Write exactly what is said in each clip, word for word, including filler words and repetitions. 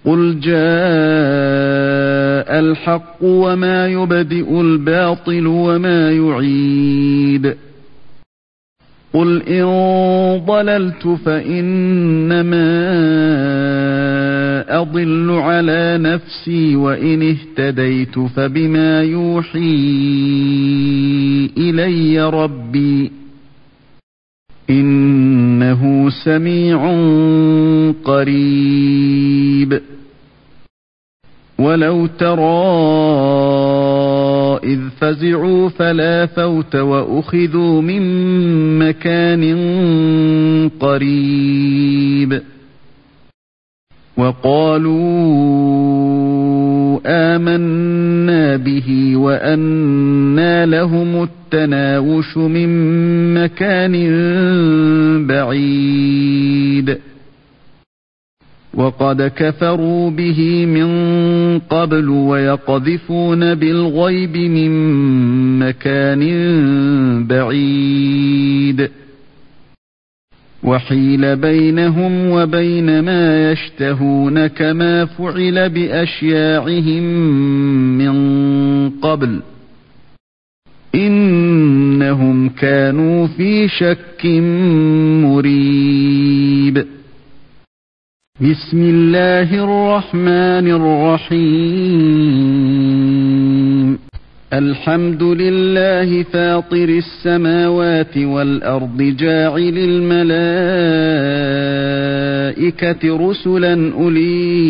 قل جاء الحق وما يبدئ الباطل وما يعيد قل إن ضللت فإنما أضل على نفسي وإن اهتديت فبما يوحي إلي ربي إنه سميع قريب ولو ترى إذ فزعوا فلا فوت وأخذوا من مكان قريب وقالوا آمنا به وأنى لهم التناوش من مكان بعيد وقد كفروا به من قبل ويقذفون بالغيب من مكان بعيد وحيل بينهم وبين ما يشتهون كما فعل بأشياعهم من قبل إنهم كانوا في شك مريب بسم الله الرحمن الرحيم الحمد لله فاطر السماوات والأرض جاعل الملائكة رسلا أولي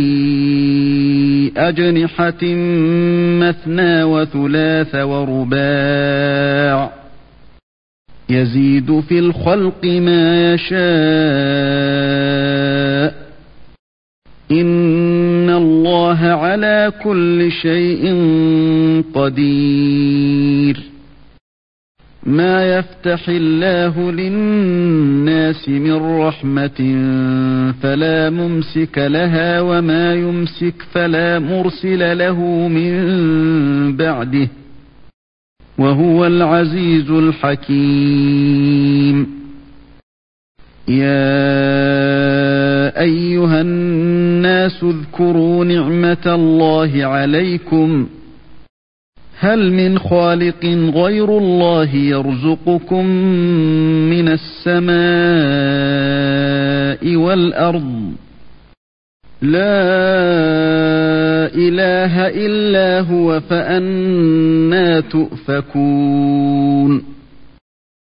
أجنحة مثنى وثلاث ورباع يزيد في الخلق ما يشاء إن الله على كل شيء قدير ما يفتح الله للناس من رحمة فلا ممسك لها وما يمسك فلا مرسل له من بعده وهو العزيز الحكيم يا أيها الناس اذكروا نعمة الله عليكم هل من خالق غير الله يرزقكم من السماء والأرض لا إله إلا هو فأنى تؤفكون